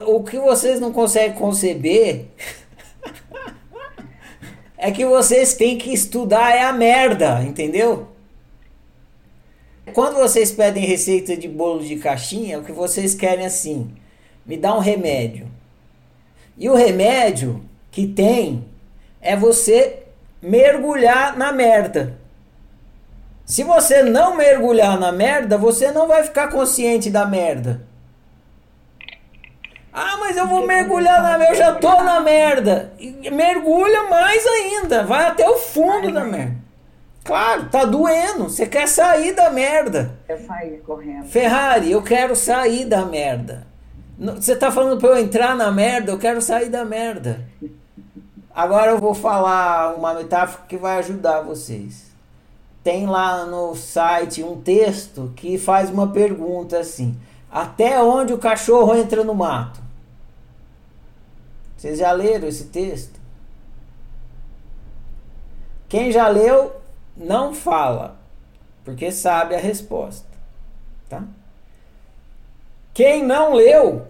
O que vocês não conseguem conceber é que vocês têm que estudar é a merda, entendeu? Quando vocês pedem receita de bolo de caixinha, o que vocês querem é assim, me dá um remédio. E o remédio que tem é você mergulhar na merda. Se você não mergulhar na merda, você não vai ficar consciente da merda. Ah, mas eu vou mergulhar na merda, eu já tô na merda. E mergulha mais ainda, vai até o fundo da merda. Claro, tá doendo, você quer sair da merda. Eu saí correndo. Ferrari, eu quero sair da merda. Você tá falando pra eu entrar na merda, eu quero sair da merda. Agora eu vou falar uma metáfora que vai ajudar vocês. Tem lá no site um texto que faz uma pergunta assim: até onde o cachorro entra no mato? Vocês já leram esse texto? Quem já leu, não fala, porque sabe a resposta, tá? Quem não leu,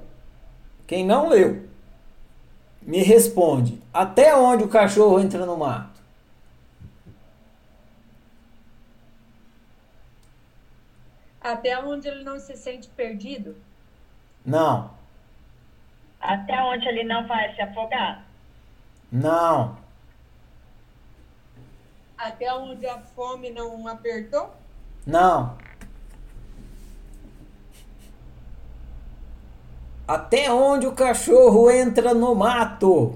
me responde: até onde o cachorro entra no mato? Até onde ele não se sente perdido? Não, Até onde ele não vai se afogar? não, Até onde a fome não apertou? não. Até onde o cachorro entra no mato?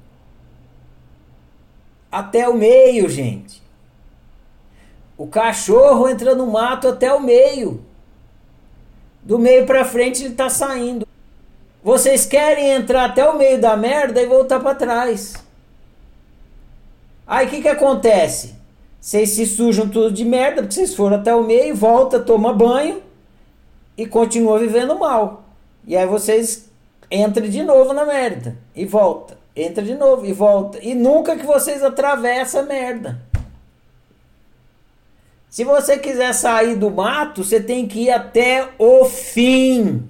Até o meio, gente. O cachorro entra no mato até o meio. Do meio pra frente ele tá saindo. Vocês querem entrar até o meio da merda e voltar pra trás. Aí o que acontece? Vocês se sujam tudo de merda, porque vocês foram até o meio, volta, toma banho e continua vivendo mal. E aí vocês entram de novo na merda e volta. Entra de novo e volta. E nunca que vocês atravessam a merda. Se você quiser sair do mato, você tem que ir até o fim.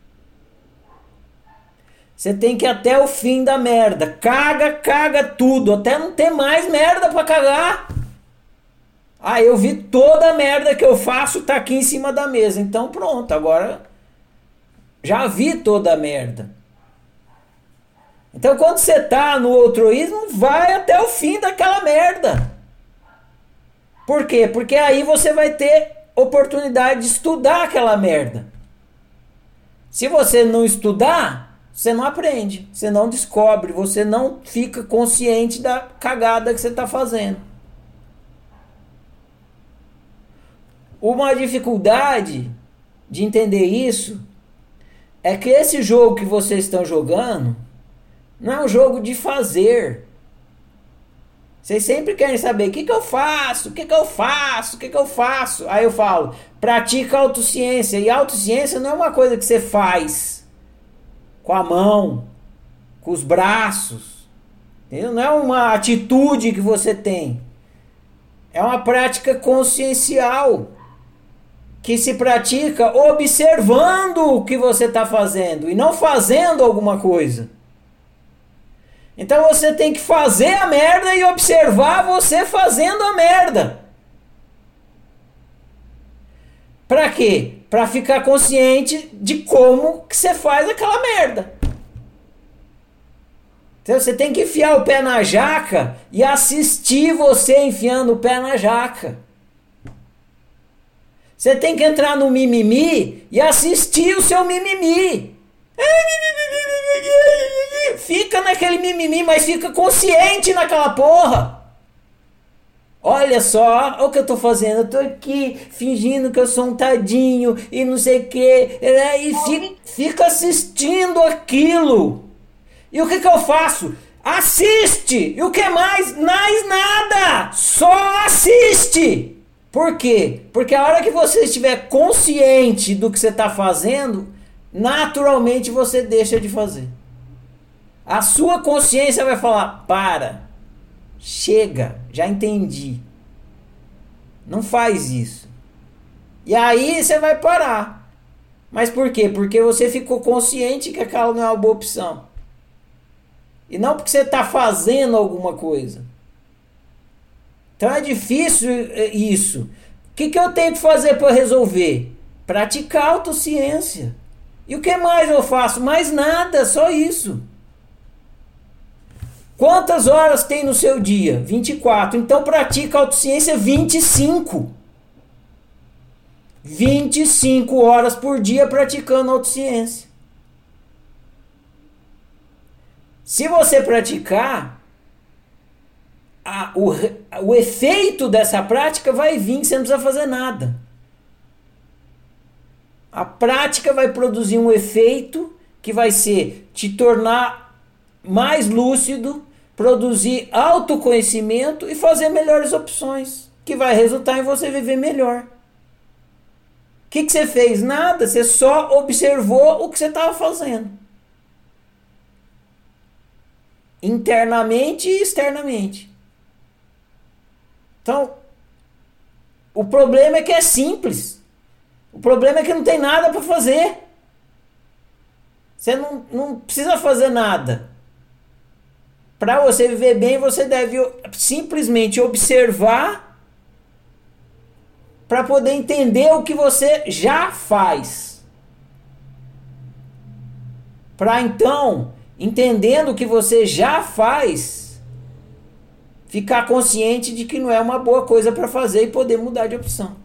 Você tem que ir até o fim da merda. Caga tudo. Até não ter mais merda pra cagar. Ah, eu vi toda a merda que eu faço, tá aqui em cima da mesa. Então pronto, agora já vi toda a merda. Então quando você tá no altruísmo, vai até o fim daquela merda. Por quê? Porque aí você vai ter oportunidade de estudar aquela merda. Se você não estudar, você não aprende, você não descobre, você não fica consciente da cagada que você está fazendo. Uma dificuldade de entender isso é que esse jogo que vocês estão jogando não é um jogo de fazer. Vocês sempre querem saber o que eu faço, o que eu faço, o que eu faço. Aí eu falo, pratica autociência. E autociência não é uma coisa que você faz com a mão, com os braços. Entendeu? Não é uma atitude que você tem. É uma prática consciencial que se pratica observando o que você está fazendo e não fazendo alguma coisa. Então você tem que fazer a merda e observar você fazendo a merda. Para quê? Para ficar consciente de como que você faz aquela merda. Então você tem que enfiar o pé na jaca e assistir você enfiando o pé na jaca. Você tem que entrar no mimimi e assistir o seu mimimi. Fica naquele mimimi, mas fica consciente naquela porra. Olha só, olha o que eu tô fazendo. Eu tô aqui fingindo que eu sou um tadinho e não sei o que. E fica assistindo aquilo. E o que eu faço? Assiste! E o que mais? Mais nada! Só assiste! Por quê? Porque a hora que você estiver consciente do que você está fazendo, naturalmente você deixa de fazer. A sua consciência vai falar: para, chega, já entendi. Não faz isso. E aí você vai parar. Mas por quê? Porque você ficou consciente que aquela não é uma boa opção. E não porque você está fazendo alguma coisa. Então é difícil isso. O que eu tenho que fazer para resolver? Praticar autociência. E o que mais eu faço? Mais nada, só isso. Quantas horas tem no seu dia? 24. Então pratica autociência 25. 25 horas por dia praticando autociência. Se você praticar, o efeito dessa prática vai vir, você não precisa fazer nada. A prática vai produzir um efeito que vai ser te tornar mais lúcido, produzir autoconhecimento e fazer melhores opções, que vai resultar em você viver melhor. O que você fez? Nada, você só observou o que você estava fazendo. Internamente e externamente. Então, o problema é que é simples. O problema é que não tem nada para fazer. Você não precisa fazer nada. Para você viver bem, você deve simplesmente observar para poder entender o que você já faz. Para então, entendendo o que você já faz, ficar consciente de que não é uma boa coisa para fazer e poder mudar de opção.